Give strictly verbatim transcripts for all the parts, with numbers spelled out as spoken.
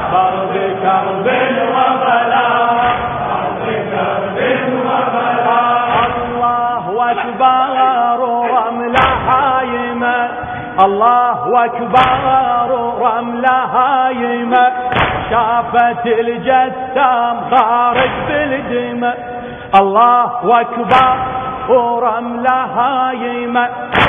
برد كرب وبلاء برد كرب وبلاء الله أكبر رملة هايمة الله أكبر رملة هايمة شافت الجسام خارج بالدماء الله أكبر ورملة هايمة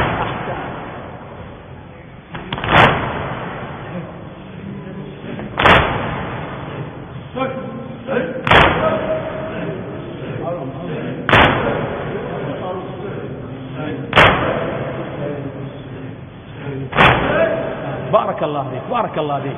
بارك الله فيك بارك الله فيك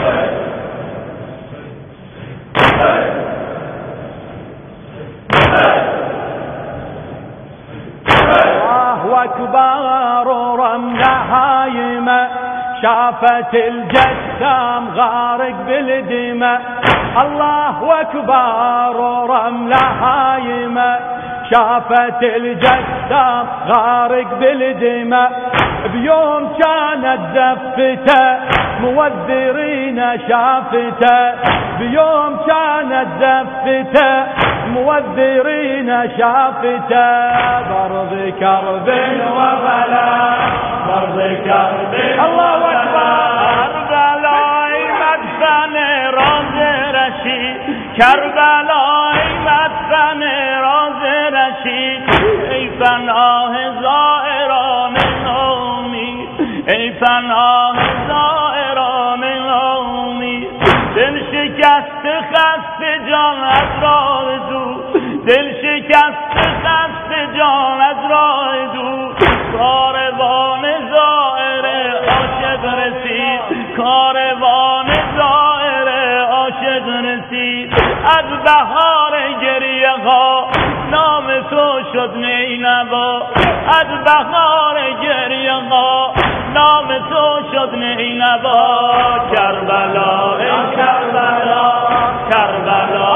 الله أكبر رملة هايمة شافت الجسام غارق بالدماء الله أكبر رملة هايمة شافت الجسام غارق بالدماء بيوم كانت زفته موذرين شافته بيوم كانت زفته موذرين شافته برض كرب وبلاء برض كرب الله أكبر كربلاء مدفن راز رشيد كربلاء مدفن راز رشيد ای پناه زائران امید ای پناه زائران امید دل شکست خست جان از راه دور دل شکست خست جان از راه دور کاروان زائر عاشق رسید کاروان زائر عاشق رسید از بهار گریه ها نام تو شد نینوا از بهار گریه ها نام تو شد نینوا کربلا ای کربلا کربلا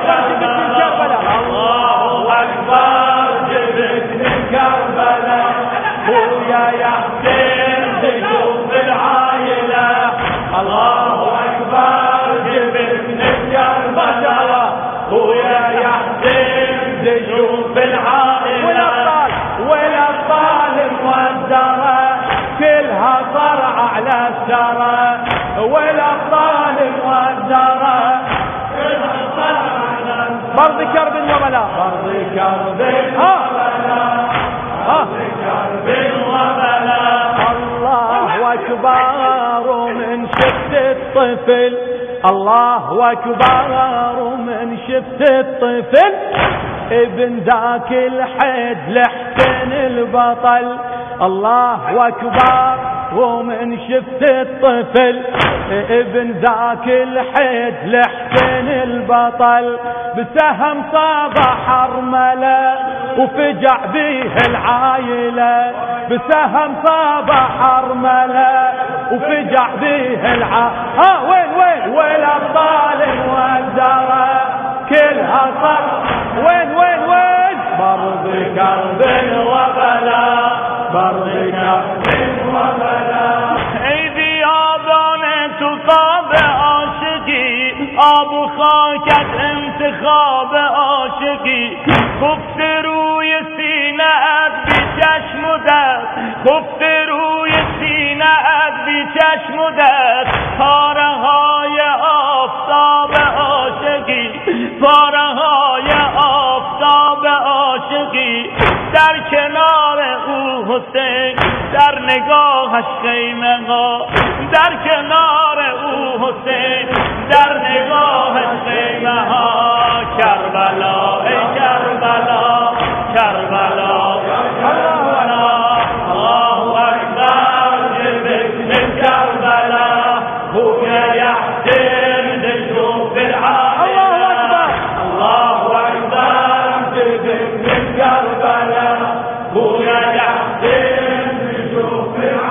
الله اکبر جبت من کربلا خويا يحسين تشوف العائلة الله اكبر جبت من كربلا خويا يحسين تشوف العائلة والأبطال والأبطال مودرة كلها صرع على الثرى والأبطال مودرة كلها صرع على الثرى برض كرب وبلاء برض كرب وبلاء برض كرب وبلاء الله أكبر من شفت الطفل الله أكبر من شفت الطفل ابن ذاك الحد لحسن البطل الله أكبر ومن شفت الطفل ابن ذاك الحد لحسن البطل بسهم صاب حرملة وفجع بيه العايلة بسهم صاب حرملة وفجع بيه العايلة ها وين وين والأبطال الموزرة كلها صار وين وين وين برض كرب وبلاء برض كرب وبلاء ای بیابان تو قاب عاشقی آب خاکت انتخاب عاشقی خفت روی سینه ات بی چشم و دست خفت روی سینه ات بی چشم و دست پاره های آفتاب عاشقی پاره های آفتاب عاشقی در کنار او حسین در نگاهش خیمه ها در کنار او حسین در نگاهش خیمه ها کربلا ای کربلا کربلا کربلا الله اکبر جبت من کربلا خويا يحسين تشوف العائلة الله اكبر جبت من كربلا خويا يحسين تشوف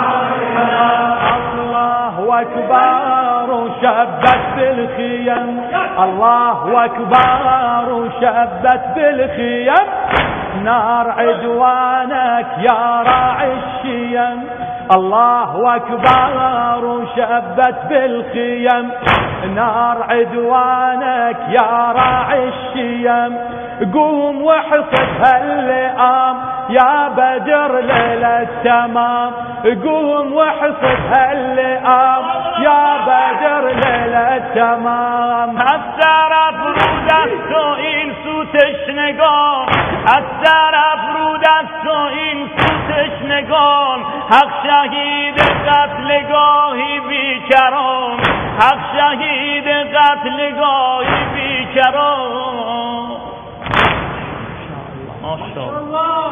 العائلة الله اكبر شبت بالخيم الله اكبر شبت بالخيم نار عدوانك يا راعي الشيم الله أكبر وشبت بالخيم نار عدوانك يا راعي الشيم قوم واحصد هاللئام يا بدر ليلة التمام قوم واحصد هاللئام يا بدر ليلة التمام الطرف رو دست و این سو تشنگان الطرف رو دست و این سو تشنگان حق شهید قتلگاهی بیکران حق شهید قتلگاهی بیکران ماشاءالله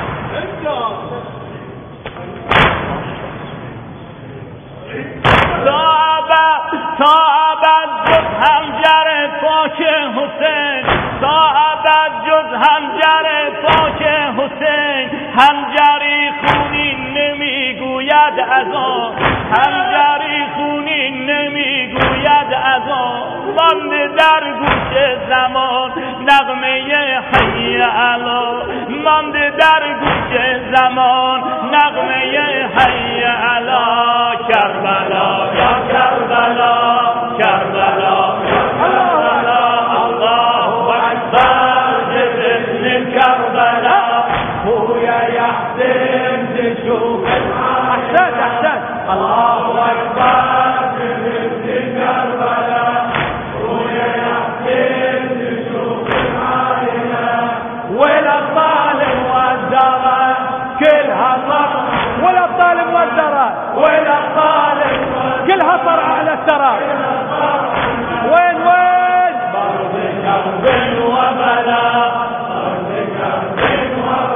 تا ابد جز حنجر پاک حسین تا ابد جز حنجر پاک حسین حنجری خونین نمیگوید از آن حنجری خونین نمیگوید از آن مانده در گوش زمان نغمه حی علا مانده در گوش زمان نغمه حی علا کربلا یا کربلا کربلا کربلا الله اکبر جبن کربلا خویا یحسن تشوف احسن احسن الله اکبر جبن کربلا خویا یحسن تشوف العائله والابطال المؤدره كلها صار والابطال المؤدره والابطال كلها طر على الثرى وين وين برد كرب وبلا برد كرب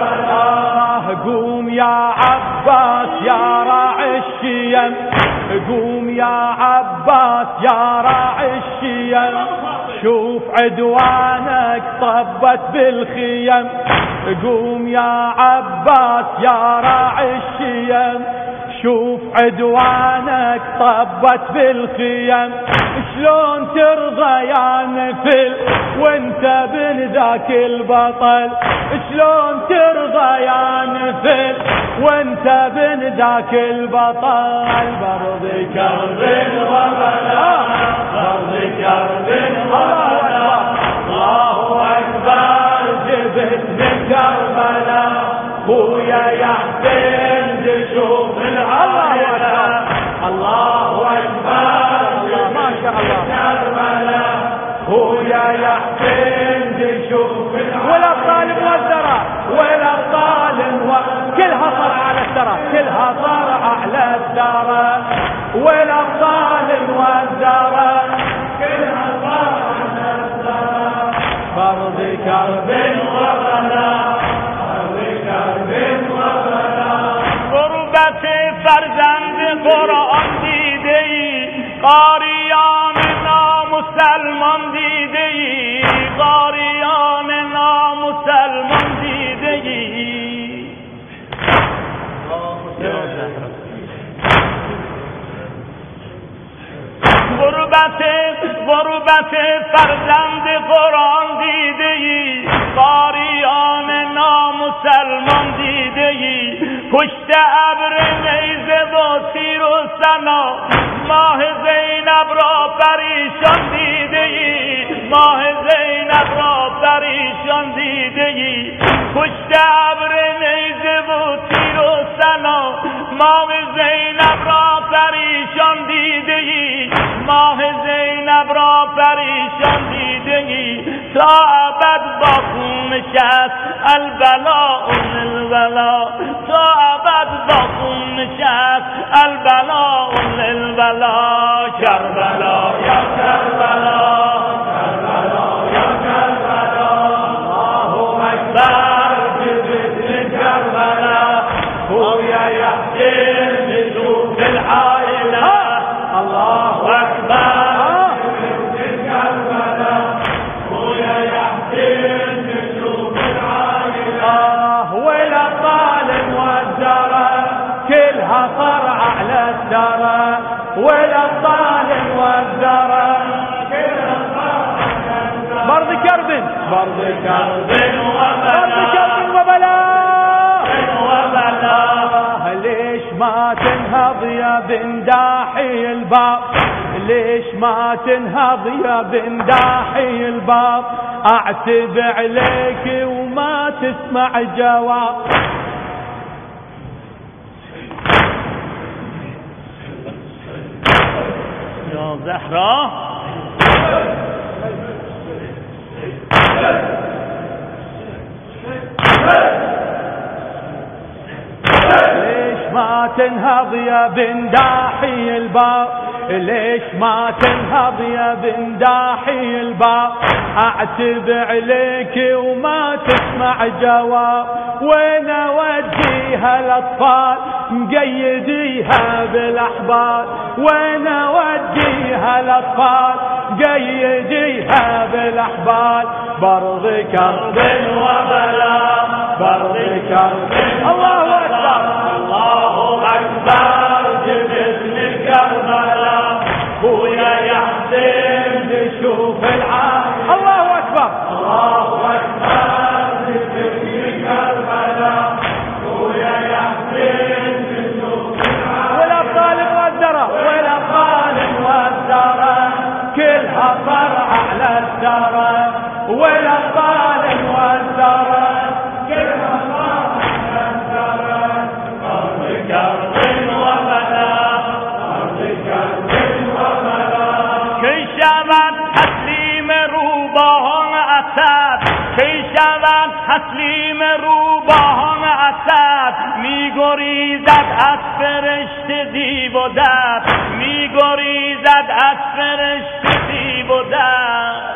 وبلا قوم يا عباس يا راعي الشيم قوم يا عباس يا راعي الشيم شوف عدوانك طبت بالخيم قوم يا عباس يا راعي الشيم شوف عدوانك طبت بالخيم شلون ترضى يا نفل وانت بن ذاك البطل شلون ترضى يا نفل وانت بن ذاك البطل برض كرب وبلا برض كرب وبلا الله اكبر جبت من كربلا خويا يحسن تشوف العائلة الله أكبر ما شاء الله كربلا خويا يحسن تشوف العائلة والأبطال موزرة والأبطال كلها صار على الثرى كلها صار على الثرى والأبطال موزرة كلها صار على الثرى فرض كرب وبلا غربت فرزند قرآن دیده ای قاریان نامسلمان دیده ای قاریان نامسلمان دیده ای غربت غربت فرزند قرآن دیده ای قاریان نامسلمان دیده ای پشت ابر نیزه و تیر و سنا ماه زینب را پریشان دیده ای ماه زینب را پریشان دیده ای پشت ابر نیزه و تیر و سنا ماه زینب را پریشان دیده ای ماه زینب را پریشان دیده ای تا ابد با خون نشست البلاء للبلا تا ابد با خون نشست البلاء للبلا کربلا یا کربلا کربلا یا کربلا الله اکبر بذكر کربلا خویا یحسن تشوف العائله الله اکبر بذكر کربلا خویا یحسن تشوف العائله والابطال موزره كلها صار على الثرى والابطال موزره كلها صار على الثرى برض كرب برض كرب برض وبلا كرب وبلا وبلا ليش ما تنهض يا بن داحي الباب ليش ما تنهض يا بن داحي الباب اعتب عليك وما تسمع جواب يا زهرة ليش ما تنهض يا بن داحي الباب ليش ما تنهض يا بن داحي الباب اعتب عليك وما تسمع جواب وين اوديها الاطفال مقيديها بالاحبال وين اوديها الاطفال قيديها بالاحبال برض كرب وبلاء برض كرب الله اكبر الله اكبر جبت لكربلاء ويا يا حسين تشوف العالم الله اكبر الله اكبر جبت لكربلاء ويا يا حسين تشوف العالم والابطال مودره والابطال مودره كلها طرع على الثرى والابطال مودره كلها طرع على الثرى ارض كرب وبلاء ارض كرب وبلاء کی شود تسلیم روباهان اسد کی شود تسلیم روباهان اسد میگریزد از فرشته دیو و دد میگریزد از فرشته دیو و دد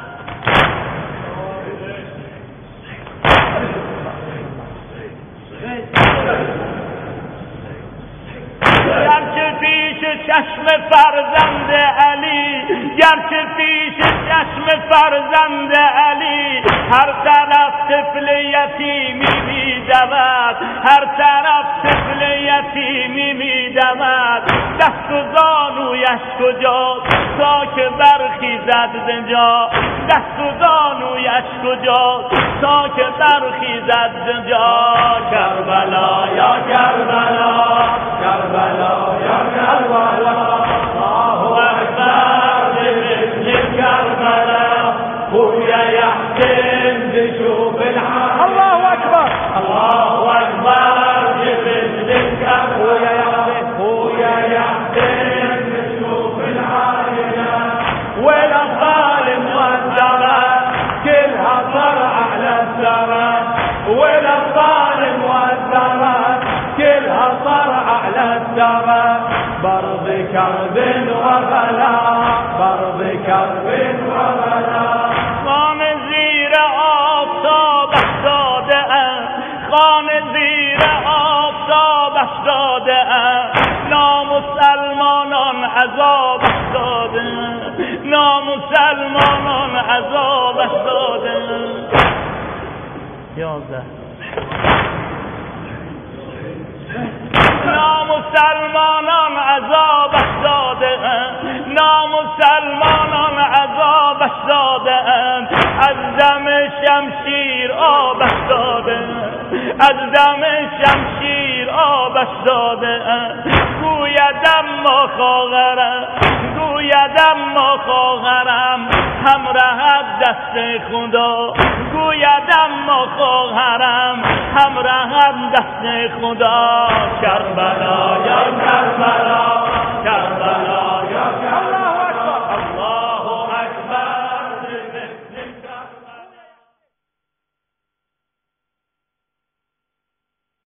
گرچه پیش چشم فرزند علی گرچه پیش چشم فرزند علی هر طرف طفل یتیمی میدود هر طرف طفل یتیمی میدود دست و زانویش کجاست تا که برخیزد ز جا دست و زانویش کجاست تا که برخیزد ز جا کربلا یا کربلا کربلا یا کربلا الله اکبر بمثل کربلا خويا يا حسين تشوف العالم الله اكبر الله اكبر بمثل خويا يا حسين خويا يا حسين تشوف العالم والظالم والزرع كلها طرع على الثرى والظالم والزرع كلها طرع على الثرى برض كرب وبلاء برض كرب وبلاء خان زیر آفتابش داده ام خان زیر آفتابش داده ام نامسلمانان عذابش داده نامسلمانان عذابش داده یازده نامسلمانان عذابش داده نامسلمانان عذابش داده از دم شمشیر آبش داده از دم شمشیر آبش داده گویدم ما خواهرم گویدم ما خواهرم همراه دست خدا گویدم ما خواهرم همراه دست خدا کربلا یا کربلا